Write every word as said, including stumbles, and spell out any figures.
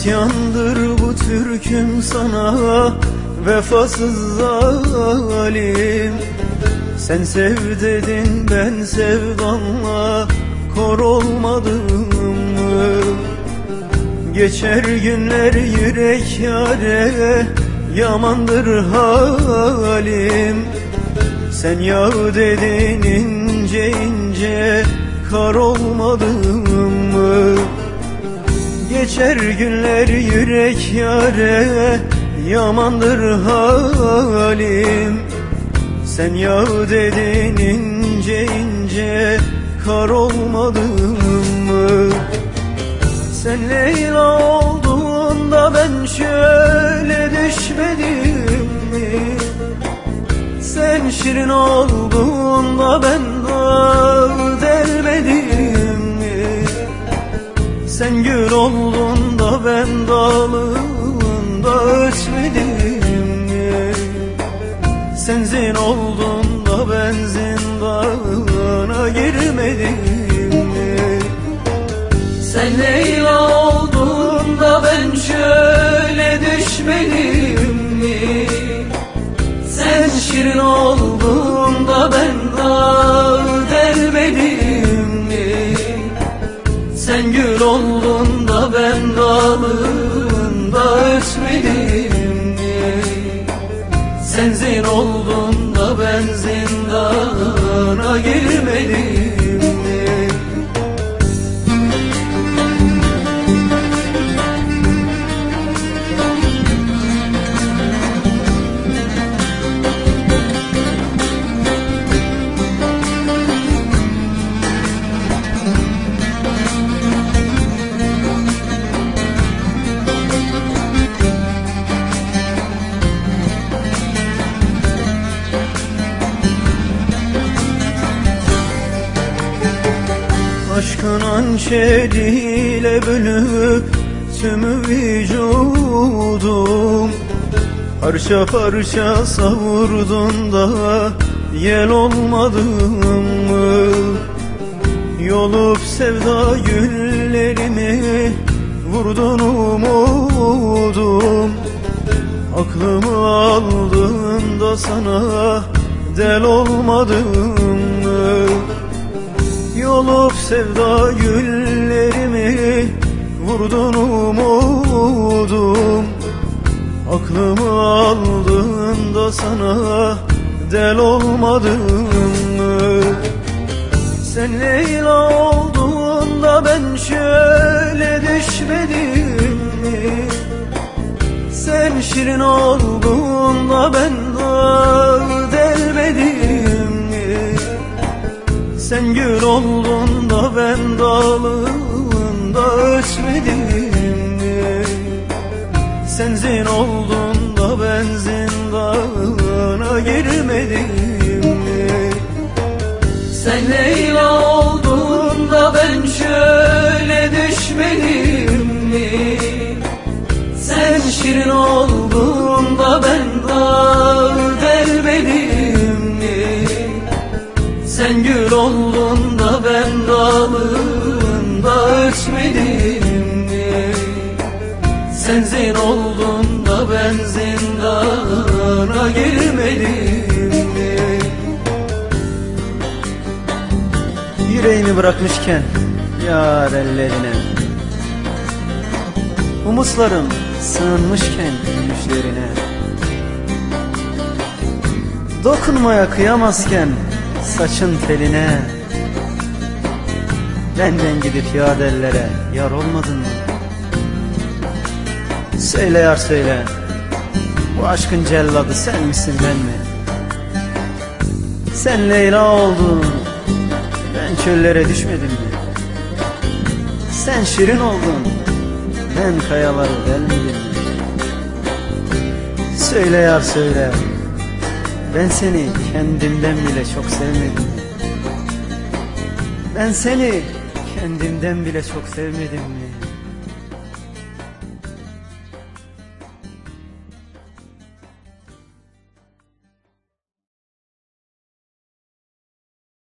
İsyandır bu türküm sana, vefasız zalim. Sen sev dedin, ben sevdanla kor olmadım mı? Geçer günler yürek yare, yamandır halim. Sen yağ dedin, ince ince kar olmadım mı? Geçer günler yürek yare, yamandır halim. Sen yağ dedin, ince ince kar olmadım mı? Sen Leyla olduğunda ben şöyle düşmedim mi? Sen Şirin olduğunda ben dağ delmedim mi? Sen gül olduğunda ben dalında ötmedim mi? Sen zin olduğunda ben zindana girmedim mi? Sen Leyla olduğunda ben şöyle düşmedim mi? Sen Şirin olduğunda ben dağ delmedim mi? Sen gül olduğunda ben dalında ötmedim mi? Sen zin olduğunda ben zindana girmedim mi? Aşkın hançeriyle bölüp tümü vücudum, parça parça savurdun da yel olmadım mı? Yolup sevda güllerimi vurdun umudum. Aklımı aldın da sana del olmadım mı? Yolup sevda güllerimi vurdun umudum. Aklımı aldın da sana del olmadım mı? Sen Leyla olduğunda ben şöyle düşmedim mi? Sen Şirin olduğunda ben dağ delmedim mi? Sen gül olduğunda ben dalında ötmedim mi? Sen zin olduğunda ben zindana girmedim mi? Sen Leyla olduğunda ben şöyle düşmedim mi? Sen Şirin olduğunda ben dağ delmedim mi? Sen gül olduğunda ben dalında ötmedim mi? Sen zin olduğunda ben zindana girmedim mi? Yüreğimi bırakmışken yar ellerine, umutlarım sığınmışken gülüşlerine, dokunmaya kıyamazken saçın teline, benden gidip yad ellere yar olmadın mı? Söyle yar söyle, bu aşkın celladı sen misin ben mi? Sen Leyla oldun, ben çöllere düşmedim mi? Sen Şirin oldun, ben kayaları delmedim mi? Söyle yar söyle, ben seni kendimden bile çok sevmedim mi? Ben seni kendimden bile çok sevmedim mi?